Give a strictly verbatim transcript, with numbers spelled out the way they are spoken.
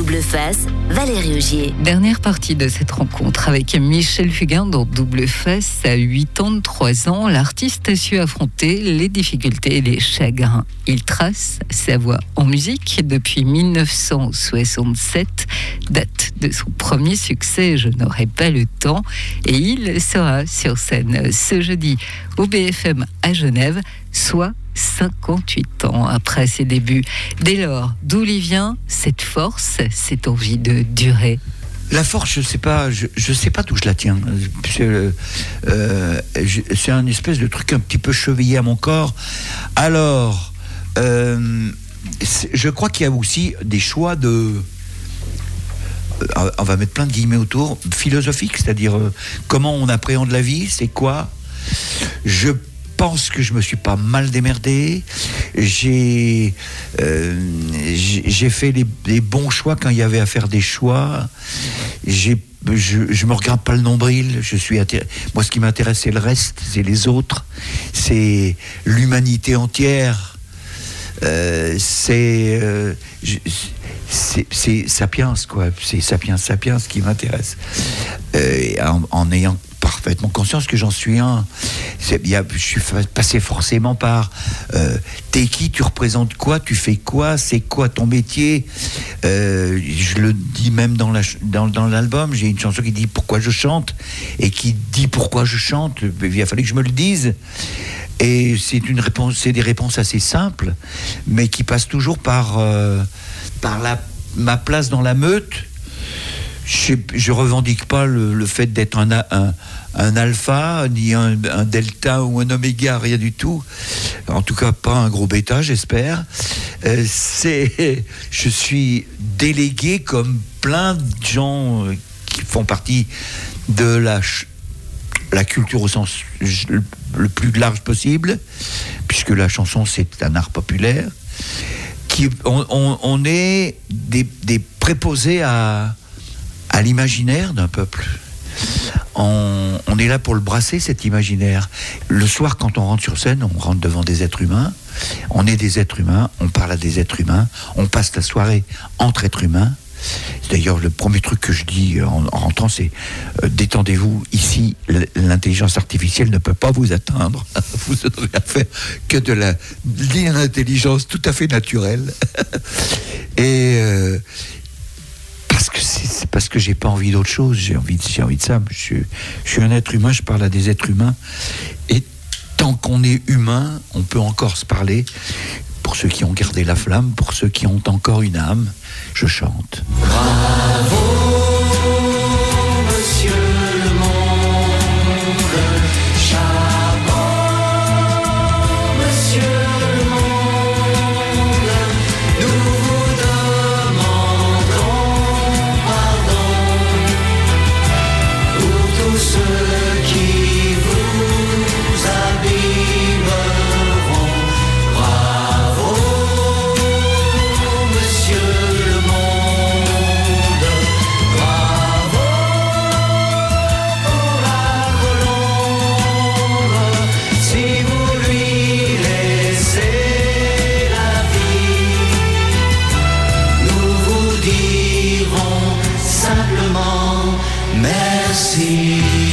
Double Face, Valérie Augier. Dernière partie de cette rencontre avec Michel Fugain dans Double Face. À huit ans, trois ans, l'artiste a su affronter les difficultés et les chagrins. Il trace sa voie en musique depuis dix-neuf cent soixante-sept, date de son premier succès, Je n'aurai pas le temps. Et il sera sur scène ce jeudi au B F M à Genève, soit cinquante-huit ans après ses débuts. Dès lors, d'où lui vient cette force, cette envie de durer? La force, je sais pas, je, je sais pas d'où je la tiens. C'est, euh, je, c'est un espèce de truc un petit peu chevillé à mon corps. Alors, euh, je crois qu'il y a aussi des choix de, euh, on va mettre plein de guillemets autour, philosophiques, c'est-à-dire euh, comment on appréhende la vie, c'est quoi. Je pense que je me suis pas mal démerdé. J'ai, euh, j'ai, j'ai fait les, les bons choix quand il y avait à faire des choix. J'ai, je, je me regarde pas le nombril. Je suis attir... Moi, ce qui m'intéresse, c'est le reste, c'est les autres, c'est l'humanité entière. Euh, c'est, euh, je, c'est, c'est Sapiens, quoi. C'est Sapiens, Sapiens qui m'intéresse. Euh, en, en ayant parfaitement conscience que j'en suis un. C'est, y a, je suis passé forcément par euh, t'es qui, tu représentes quoi, tu fais quoi, c'est quoi ton métier. Euh, je le dis même dans, la, dans, dans l'album, j'ai une chanson qui dit pourquoi je chante et qui dit pourquoi je chante. Il a fallu que je me le dise. Et c'est une réponse, c'est des réponses assez simples, mais qui passent toujours par euh, par la, ma place dans la meute. Je, je revendique pas le, le fait d'être un, un, un alpha, ni un, un delta ou un oméga, rien du tout. En tout cas, pas un gros bêta, j'espère. Euh, c'est, je suis délégué comme plein de gens qui font partie de la, la culture au sens le, le plus large possible, puisque la chanson, c'est un art populaire. Qui, on, on, on est des, des préposés à à l'imaginaire d'un peuple. On, on est là pour le brasser, cet imaginaire. Le soir, quand on rentre sur scène, on rentre devant des êtres humains. On est des êtres humains, on parle à des êtres humains, on passe la soirée entre êtres humains. D'ailleurs, le premier truc que je dis en, en rentrant, c'est euh, détendez-vous, ici, l'intelligence artificielle ne peut pas vous atteindre. Vous n'aurez à faire que de la, de l'intelligence tout à fait naturelle. Et... Euh, Parce que c'est, c'est parce que j'ai pas envie d'autre chose, j'ai envie, j'ai envie de ça. Je suis, je suis un être humain, je parle à des êtres humains. Et tant qu'on est humain, on peut encore se parler. Pour ceux qui ont gardé la flamme, pour ceux qui ont encore une âme, je chante. Bravo, monsieur le monde, chapeau, monsieur le monde, nous vous demandons tous ceux qui vous abîmeront. Bravo, monsieur le monde. Bravo pour la colombe. Si vous lui laissez la vie, nous vous dirons simplement merci.